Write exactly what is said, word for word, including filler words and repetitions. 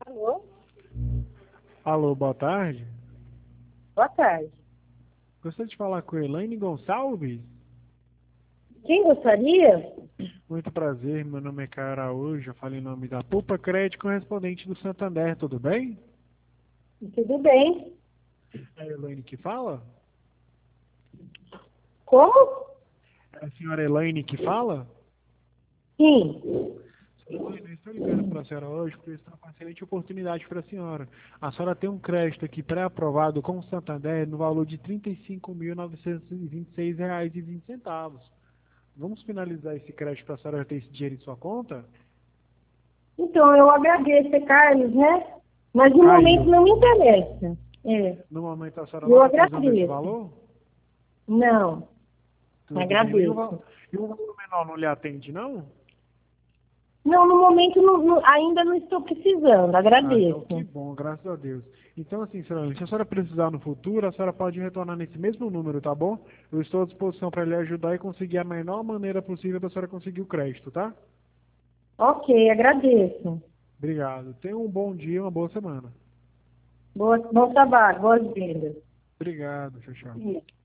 Alô? Alô, boa tarde. Boa tarde. Gostaria de falar com a Elaine Gonçalves? Quem gostaria? Muito prazer, meu nome é Caio Araújo, eu falo em nome da Pupa Crédito, correspondente do Santander, tudo bem? Tudo bem. É a Elaine que fala? Como? É a senhora Elaine que fala? Sim. Elaine, eu estou ligando para a senhora hoje porque está uma excelente oportunidade para a senhora. A senhora tem um crédito aqui pré-aprovado com o Santander no valor de trinta e cinco mil novecentos e vinte e seis reais e vinte centavos. Vamos finalizar esse crédito para a senhora ter esse dinheiro em sua conta? Então, eu agradeço, é Carlos, né? Mas no momento Caio, não me interessa. É. no momento a senhora não Eu está precisando desse agradeço. valor? Não, Tudo bem. E o, val- agradeço. e o valor menor não lhe atende, não? Não, no momento não- não- ainda não estou precisando. Ah, então que Agradeço. bom, graças a Deus. Então, assim, senhora, se a senhora precisar no futuro, a senhora pode retornar nesse mesmo número, tá bom? Eu estou à disposição para lhe ajudar e conseguir a menor maneira possível da senhora conseguir o crédito, tá? Ok, agradeço. Obrigado. Tenha um bom dia e uma boa semana. Boa, bom trabalho, boas vendas. Obrigado, tchau, tchau.